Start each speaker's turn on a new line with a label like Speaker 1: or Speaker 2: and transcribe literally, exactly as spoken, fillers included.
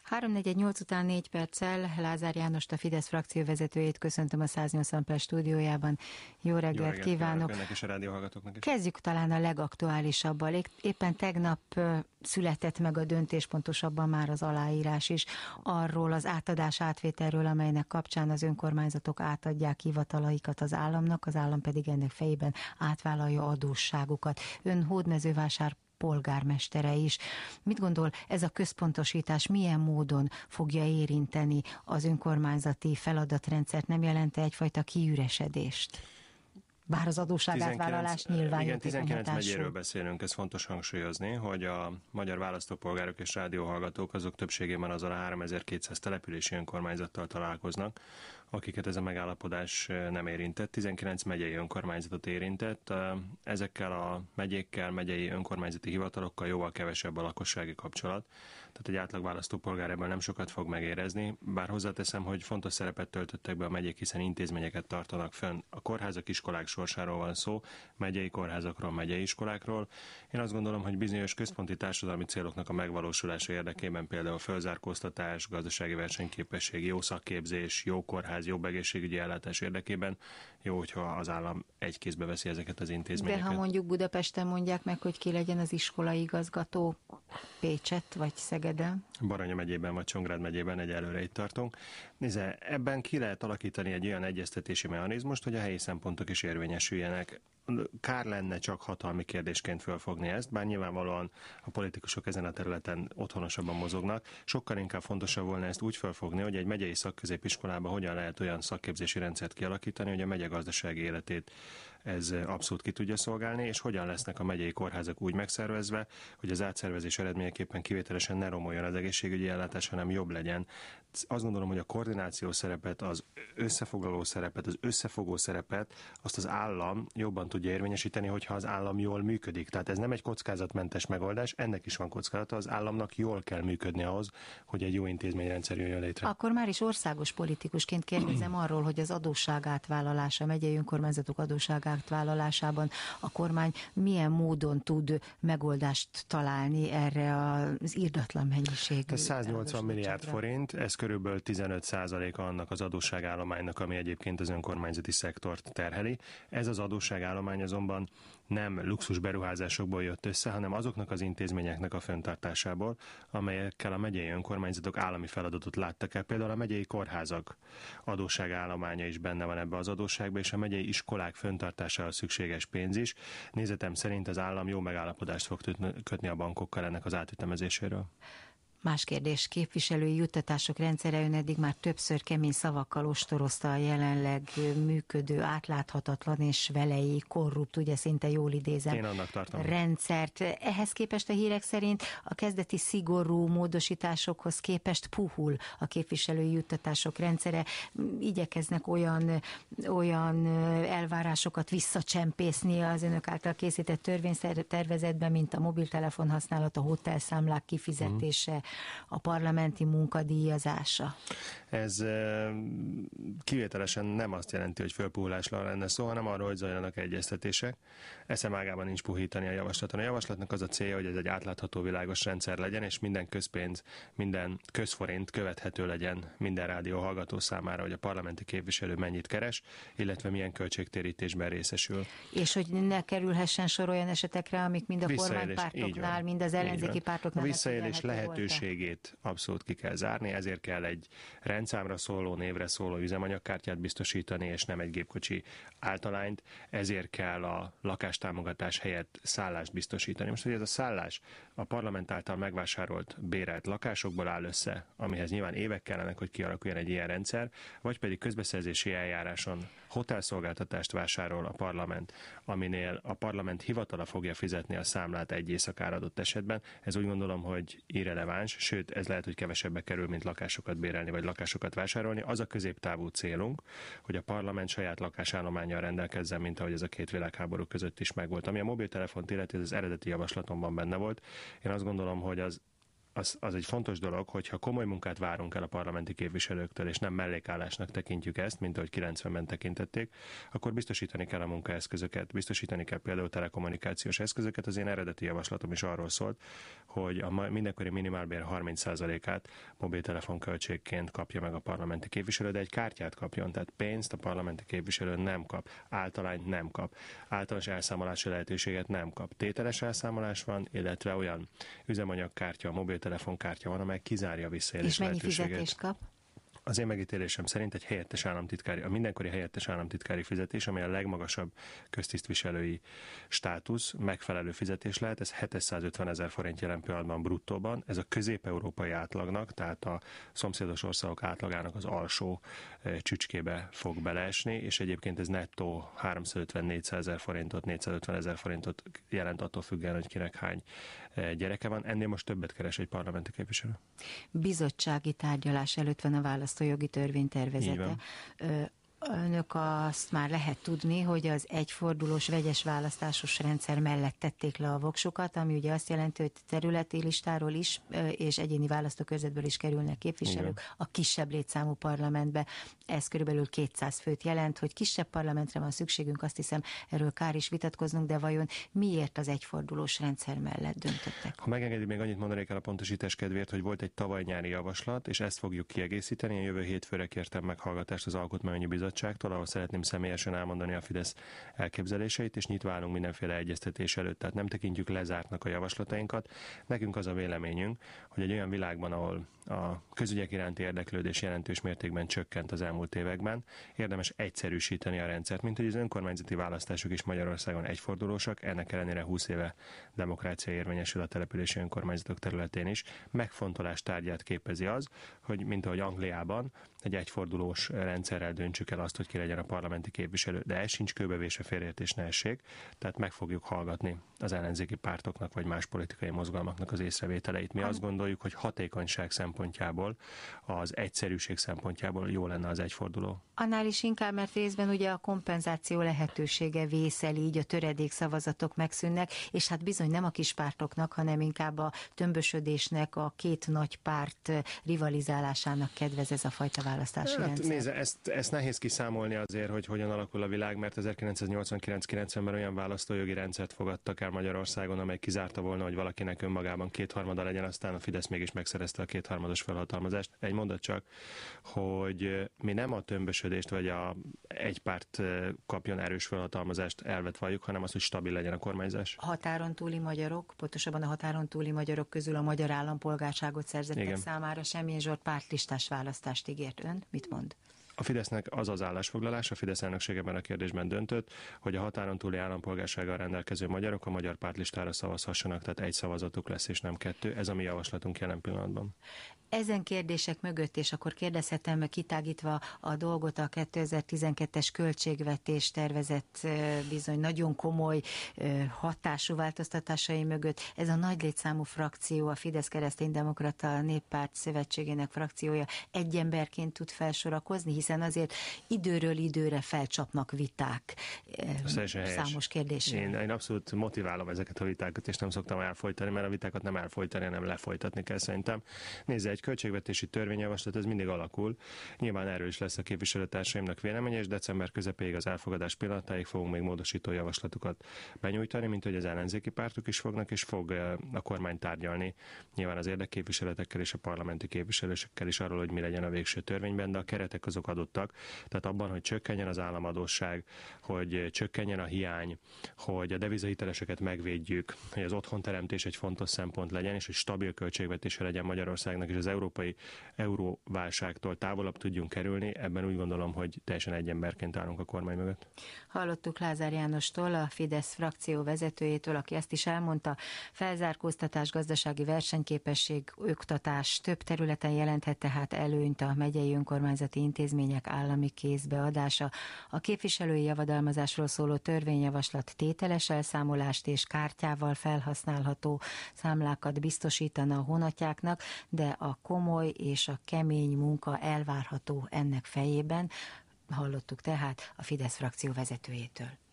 Speaker 1: három negyven nyolc után négy perccel Lázár Jánost, a Fidesz frakcióvezetőjét köszöntöm a száznyolcvan perc stúdiójában. Jó reggelt, Jó reggelt kívánok!
Speaker 2: Önnek és a rádióhallgatóknak is.
Speaker 1: Kezdjük talán a legaktuálisabbal. Éppen tegnap született meg a döntés, pontosabban már az aláírás is, arról az átadás átvételről, amelynek kapcsán az önkormányzatok átadják hivatalaikat az államnak, az állam pedig ennek fejében átvállalja adósságukat. Ön Hódmezővásár polgármestere is. Mit gondol, ez a központosítás milyen módon fogja érinteni az önkormányzati feladatrendszert? Nem jelent egyfajta kiüresedést? Bár az adósságátvállalás nyilván
Speaker 2: igen, tizenkilenc megyéről beszélünk, ez fontos hangsúlyozni, hogy a magyar választópolgárok és rádióhallgatók azok többségében azzal a háromezer-kétszáz települési önkormányzattal találkoznak, akiket ez a megállapodás nem érintett. tizenkilenc megyei önkormányzatot érintett. Ezekkel a megyékkel, megyei önkormányzati hivatalokkal jóval kevesebb a lakossági kapcsolat. Tehát egy átlag választópolgár ebből nem sokat fog megérezni, bár hozzáteszem, hogy fontos szerepet töltöttek be a megyék, hiszen intézményeket tartanak fönn. A kórházak, iskolák sorsáról van szó, megyei kórházakról, megyei iskolákról. Én azt gondolom, hogy bizonyos központi társadalmi céloknak a megvalósulása érdekében, például fölzárkóztatás, gazdasági versenyképesség, jó szakképzés, jó kórház, jobb egészségügyi ellátás érdekében jó, hogyha az állam egy kézbe veszi ezeket az intézményeket.
Speaker 1: De ha mondjuk Budapesten mondják meg, hogy ki legyen az iskolai igazgató, Pécset vagy Szegeden?
Speaker 2: Baranya megyében vagy Csongrád megyében egyelőre itt tartunk. Nézze, ebben ki lehet alakítani egy olyan egyeztetési mechanizmust, hogy a helyi szempontok is érvényesüljenek. Kár lenne csak hatalmi kérdésként fölfogni ezt, bár nyilvánvalóan a politikusok ezen a területen otthonosabban mozognak. Sokkal inkább fontosabb volna ezt úgy fölfogni, hogy egy megyei szakközépiskolában hogyan lehet olyan szakképzési rendszert kialakítani, hogy a megye gazdasági életét ez abszolút ki tudja szolgálni, és hogyan lesznek a megyei kórházak úgy megszervezve, hogy az átszervezés eredményeképpen kivételesen ne romoljon az egészségügyi ellátás, hanem jobb legyen. Azt gondolom, hogy a koordináció szerepet, az összefoglaló szerepet, az összefogó szerepet, azt az állam jobban tudja érvényesíteni, hogyha az állam jól működik. Tehát ez nem egy kockázatmentes megoldás, ennek is van kockázata, az államnak jól kell működni ahhoz, hogy egy jó intézményrendszer jöjjön létre.
Speaker 1: Akkor már is országos politikusként kérdezem arról, hogy az adósság átvállalása, megyei önkormányzatok adósság átvállalásában a kormány milyen módon tud megoldást találni erre az irdatlan mennyiségű.
Speaker 2: Ez száznyolcvan milliárd forint, ez körülbelül tizenöt százaléka annak az adósságállománynak, ami egyébként az önkormányzati szektort terheli. Ez az adósságállomány azonban nem luxus beruházásokból jött össze, hanem azoknak az intézményeknek a fenntartásából, amelyekkel a megyei önkormányzatok állami feladatot láttak el. Például a megyei kórházak adósságállománya is benne van ebbe az adósságba, és a megyei iskolák fenntartására szükséges pénz is. Nézetem szerint az állam jó megállapodást fog kötni a bankokkal ennek az átütemezéséről.
Speaker 1: Más kérdés, képviselői juttatások rendszere, ön eddig már többször kemény szavakkal ostorozta a jelenleg működő, átláthatatlan és velei, korrupt, ugye szinte jól idézem,
Speaker 2: Én annak tartom.
Speaker 1: rendszert. Ehhez képest a hírek szerint a kezdeti szigorú módosításokhoz képest puhul a képviselői juttatások rendszere. Igyekeznek olyan, olyan elvárásokat visszacsempészni az önök által készített törvénytervezetben, mint a mobiltelefon használat, a hotelszámlák kifizetése, uh-huh. a parlamenti munkadíjazása.
Speaker 2: Ez kivételesen nem azt jelenti, hogy fölpuhulásra lenne szó, hanem arról, hogy zajlanak egyeztetések. Eszem ágában nincs puhítani a javaslaton. A javaslatnak az a célja, hogy ez egy átlátható, világos rendszer legyen, és minden közpénz, minden közforint követhető legyen minden rádió hallgató számára, hogy a parlamenti képviselő mennyit keres, illetve milyen költségtérítésben részesül.
Speaker 1: És hogy ne kerülhessen sor olyan esetekre, amik mind a kormánypártoknál, mind az ellenzéki pártoknál.
Speaker 2: A visszaélés lehetőségét abszolút ki kell zárni, ezért kell egy rendszámra szóló, névre szóló üzemanyagkártyát biztosítani, és nem egy gépkocsi általányt, ezért kell a lakástámogatás helyett szállást biztosítani. Most, hogy ez a szállás a parlament által megvásárolt, bérelt lakásokból áll össze, amihez nyilván évek kellenek, hogy kialakuljon egy ilyen rendszer, vagy pedig közbeszerzési eljáráson hotelszolgáltatást vásárol a parlament, aminél a parlament hivatala fogja fizetni a számlát egy éjszakára adott esetben. Ez úgy gondolom, hogy irreleváns, sőt, ez lehet, hogy kevesebbe kerül, mint lakásokat bérelni, vagy lakásokat vásárolni. Az a középtávú célunk, hogy a parlament saját lakásállománnyal rendelkezzen, mint ahogy ez a két világháború között is megvolt. Ami a mobiltelefont illeti, ez az eredeti javaslatomban benne volt. Én azt gondolom, hogy az az, az egy fontos dolog, hogyha komoly munkát várunk el a parlamenti képviselőktől, és nem mellékállásnak tekintjük ezt, mint ahogy kilencvenben tekintették, akkor biztosítani kell a munkaeszközöket, biztosítani kell például telekommunikációs eszközöket. Az én eredeti javaslatom is arról szólt, hogy a mindenkori minimálbér harminc százalékát mobiltelefon költségként kapja meg a parlamenti képviselő, de egy kártyát kapjon, tehát pénzt a parlamenti képviselő nem kap, általányt nem kap, általános elszámolási lehetőséget nem kap. Tételes elszámolás van, illetve olyan üzemanyagkártya, mobiltelefonkártya van, amely kizárja a visszaélés lehetőséget.
Speaker 1: És mennyi fizetést kap?
Speaker 2: Az én megítélésem szerint egy helyettes államtitkári, a mindenkori helyettes államtitkári fizetés, amely a legmagasabb köztisztviselői státusz, megfelelő fizetés lehet, ez hétszázötven ezer forint jelen pillanatban bruttóban, ez a közép-európai átlagnak, tehát a szomszédos országok átlagának az alsó e, csücskébe fog beleesni, és egyébként ez nettó háromszázötven-négyszáz ezer forintot, négyszázötven ezer forintot jelent attól függően, hogy kinek hány e, gyereke van. Ennél most többet keres egy parlamenti képviselő.
Speaker 1: Bizottsági tárgyalás előtt van a választójogi törvénytervezete. Önök azt már lehet tudni, hogy az egyfordulós vegyes választásos rendszer mellett tették le a voksukat, ami ugye azt jelenti, hogy területi listáról is és egyéni választókörzetből is kerülnek képviselők igen. a kisebb létszámú parlamentbe. Ez körülbelül kétszáz főt jelent, hogy kisebb parlamentre van szükségünk, azt hiszem, erről kár is vitatkoznunk, de vajon miért az egyfordulós rendszer mellett döntöttek?
Speaker 2: Ha megengedi, még annyit mondanék el a pontosítás kedvéért, hogy volt egy tavaly nyári javaslat, és ezt fogjuk kiegészíteni. A jövő hétfőre kértem meghallgatást az Alkotmányügyi Bizottságtól, ahol szeretném személyesen elmondani a Fidesz elképzeléseit, és nyitva állunk mindenféle egyeztetés előtt, tehát nem tekintjük lezártnak a javaslatainkat. Nekünk az a véleményünk, hogy egy olyan világban, ahol a közügyek iránti érdeklődés jelentős mértékben csökkent az elmúlt években, érdemes egyszerűsíteni a rendszert, mint hogy az önkormányzati választások is Magyarországon egyfordulósak, ennek ellenére húsz éve demokrácia érvényesül a települési önkormányzatok területén is. Megfontolás tárgyát képezi az, hogy mint ahogy Angliában egy egyfordulós rendszerrel döntsük el azt, hogy ki legyen a parlamenti képviselő, de ez sincs kőbevésve, félreértés ne essék, tehát meg fogjuk hallgatni az ellenzéki pártoknak vagy más politikai mozgalmaknak az észrevételeit. Mi azt gondoljuk, hogy hatékonyság szempontjából, az egyszerűség szempontjából jó lenne az egyforduló.
Speaker 1: Annál is inkább, mert részben ugye a kompenzáció lehetősége vészel, így a töredék szavazatok megszűnnek, és hát bizony nem a kis pártoknak, hanem inkább a tömbösödésnek, a két nagy párt rivalizálásának kedvez ez a fajta választási
Speaker 2: hát,
Speaker 1: rendszer.
Speaker 2: Nézze, ezt, ezt nehéz kiszámolni azért, hogy hogyan alakul a világ, mert ezerkilencszáznyolcvankilenc-kilencvenben olyan választójogi rendszert fogadtak el Magyarországon, amely kizárta volna, hogy valakinek önmagában kétharmada legyen, aztán a Fidesz mégis megszerezte a kétharmados felhatalmazást. Egy mondat csak, hogy mi nem a tömbösödést vagy a egy párt kapjon erős felhatalmazást elvet valljuk, hanem az, hogy stabil legyen a kormányzás.
Speaker 1: A határon túli magyarok, pontosabban a határon túli magyarok közül a magyar állampolgárságot szerzettek igen. számára Semjén Zsolt pártlistás választást ígért. Ön mit mond?
Speaker 2: A Fidesznek az az állásfoglalás, a Fidesz elnökségeben a kérdésben döntött, hogy a határon túli állampolgársággal rendelkező magyarok a magyar pártlistára szavazhassanak, tehát egy szavazatuk lesz és nem kettő. Ez a mi javaslatunk jelen pillanatban.
Speaker 1: Ezen kérdések mögött, és akkor kérdezhetem kitágítva a dolgot, a kétezer-tizenkettes költségvetés tervezett bizony nagyon komoly hatású változtatásai mögött, ez a nagy létszámú frakció, a Fidesz Kereszténydemokrata Néppárt Szövetségének frakciója egy emberként tud felsorakozni, hiszen azért időről időre felcsapnak viták számos kérdésre.
Speaker 2: Én, én abszolút motiválom ezeket a vitákat, és nem szoktam elfolytani, mert a vitákat nem elfolytani, hanem lefolytatni kell szerintem. Nézze, egy költségvetési törvényjavaslat, ez mindig alakul. Nyilván erről is lesz a képviselőtársaimnak véleménye, és december közepéig az elfogadás pillanatáig fogunk még módosító javaslatokat benyújtani, mint hogy az ellenzéki pártok is fognak, és fog a kormány tárgyalni nyilván az érdekképviseletekkel és a parlamenti képviselősekkel is arról, hogy mi legyen a végső törvényben, de a keretek azok adottak. Tehát abban, hogy csökkenjen az államadósság, hogy csökkenjen a hiány, hogy a devizahiteleseket megvédjük, hogy az otthonteremtés egy fontos szempont legyen, és hogy stabil költségvetése legyen Magyarországnak, és az európai euróválságtól távolabb tudjunk kerülni, ebben úgy gondolom, hogy teljesen egy emberként állunk a kormány mögött.
Speaker 1: Hallottuk Lázár Jánostól, a Fidesz frakció vezetőjétől, aki ezt is elmondta, felzárkóztatás, gazdasági versenyképesség, oktatás több területen jelenthet tehát előnyt a megyei önkormányzati intézmények állami kézbeadása. A képviselői javadalmazásról szóló törvényjavaslat tételes elszámolást és kártyával felhasználható számlákat biztosítana a honatjáknak, de a komoly és a kemény munka elvárható ennek fejében. Hallottuk tehát a Fidesz frakció vezetőjétől.